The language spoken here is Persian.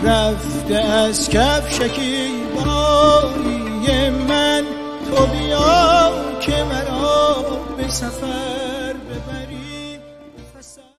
رفته از کف شکیبایی من، تو بیا که مرا به سفر